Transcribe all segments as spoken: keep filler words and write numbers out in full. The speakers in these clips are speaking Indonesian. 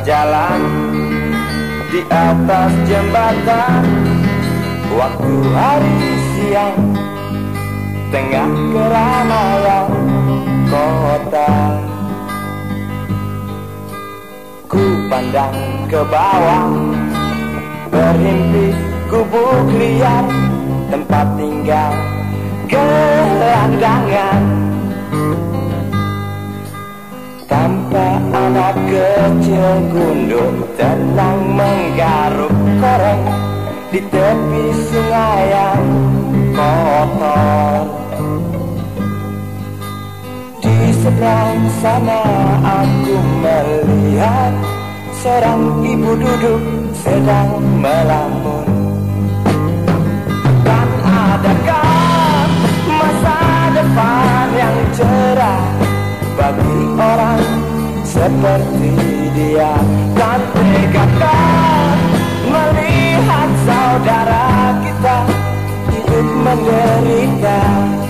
berjalan di atas jembatan, waktu hari siang, tengah keramaian kota. Ku pandang ke bawah, berhimpit gubuk liar, tempat tinggal gelandangan. Tanpa anak kecil gundul tenang menggaruk koreng di tepi sungai yang kotor. Di seberang sana aku melihat seorang ibu duduk sedang melamun. Dan adakah masa depan yang cerah bagi orang seperti dia? Dan tegakah melihat saudara kita hidup menderita?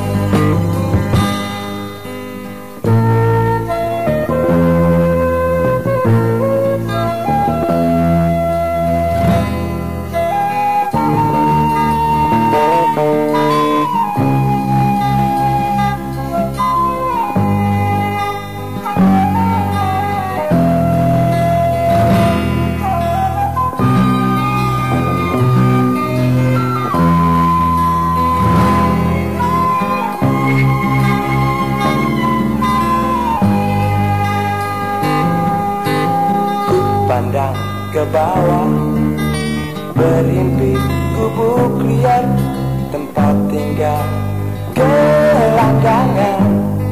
Pandang ke bawah, berhimpit gubuk liar, tempat tinggal gelandangan.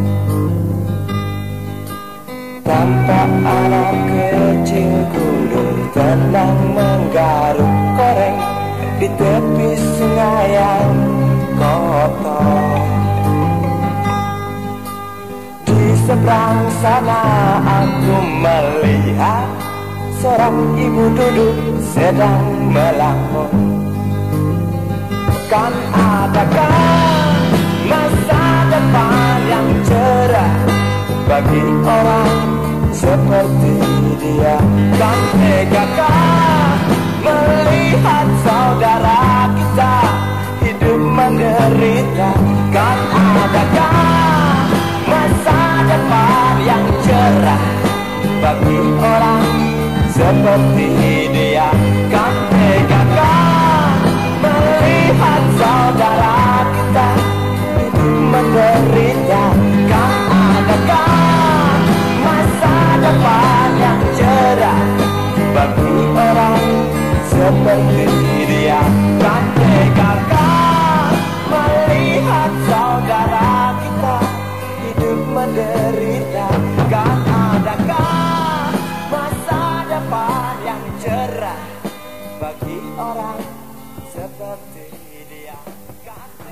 Tanpa anak kecil gundul tenang menggaruk koreng di tepi sungai yang kotor. Di seberang sana aku melihat seorang ibu duduk sedang melamun. Kan adakah masa depan yang cerah bagi orang seperti dia? Dan tegakah melihat saudara kita hidup menderita? Kan adakah masa depan yang cerah bagi orang seperti dia? Kan tegakah melihat saudara kita hidup menderita? Kan adakah masa depan yang cerah bagi orang seperti dia? Kan tegakah melihat saudara kita hidup menderita? Kan adakah masa depan yang cerah bagi orang seperti dia? Kan